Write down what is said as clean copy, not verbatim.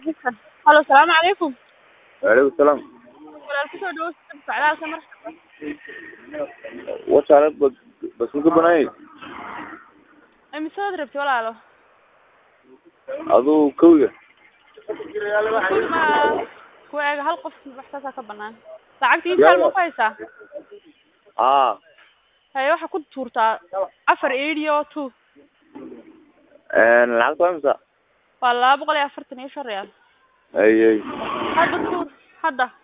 Halo, salaamu calaykum. Waalaikum salaam. Walaal ku soo dhawaad socdaalka marxaba. Wasaarad bas ku banay. Imise wad rabtay walaalo? Aduu kowga. Ku eega hal qof waxtaas ka banaan. Lacagtii inta ma faysaa? Hay waxa ku tuurtaa 482. Lacagta imisa? Waa 245 riyaal. Ay. Hadda tuur, hadda.